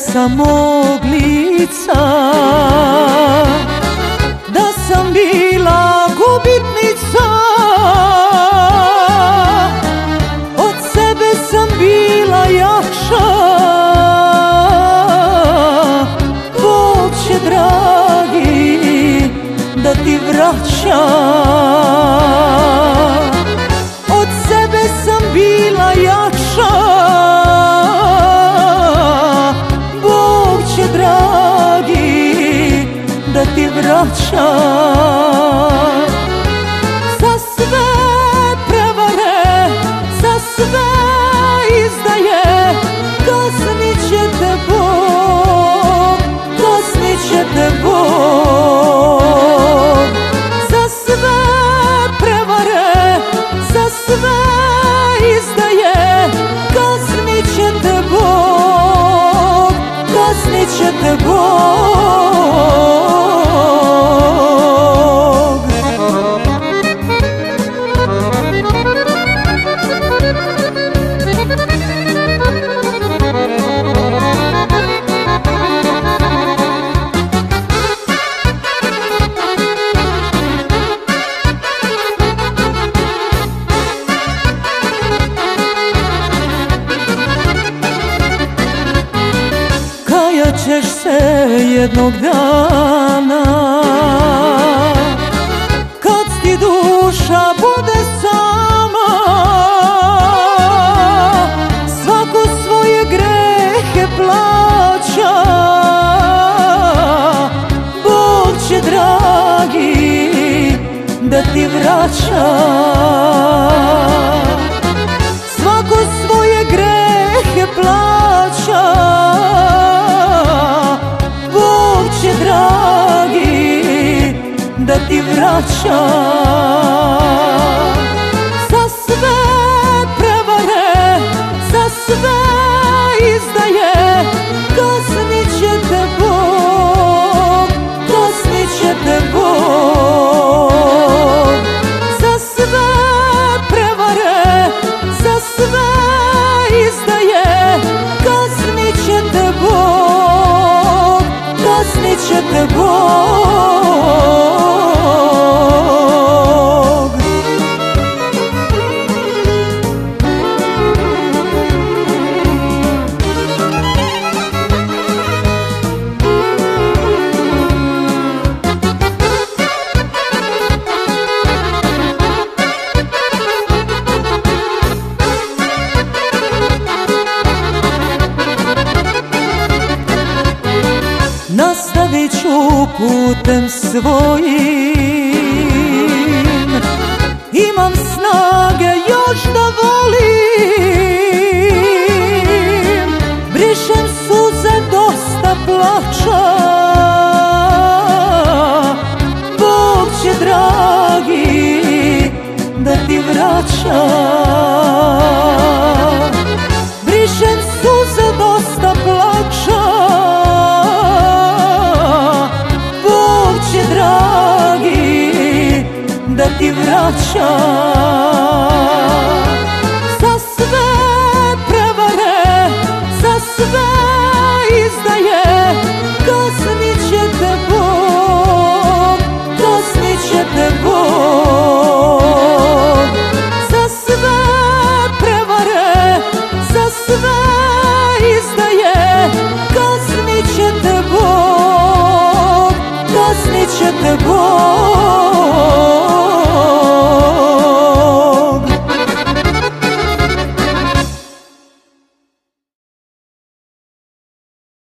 sa mog lica, da sam bila gubitnica. Od sebe sam bila jača, Bog će dragi da ti vraća. Od sebe sam bila jača, Bog će dragi da ti vraća. Za sve prevare, za sve izdaje, kaznit će te Bog, kaznit će te Bog. Za sve prevare, za sve izdaje, kaznit će te Bog, kaznit će te Bog. Ćeš se jednog dana, kad ti duša bude sama, svako svoje grehe plaća. Bog će dragi da ti vraća. Svako svoje grehe plaća, dragi da ti vraća. Za sve prevare, za sve izdaje, kaznit će te Bog, kaznit će te Bog. Za sve prevare, za sve izdaje, kaznit će te Bog, kaznit će te Bog. Nastavit ću putem svojim, imam snage još da volim. Brišem suze, dosta plača, Bog će dragi da ti vraća. Brišem suze, dosta plača, dragi da ti vraća.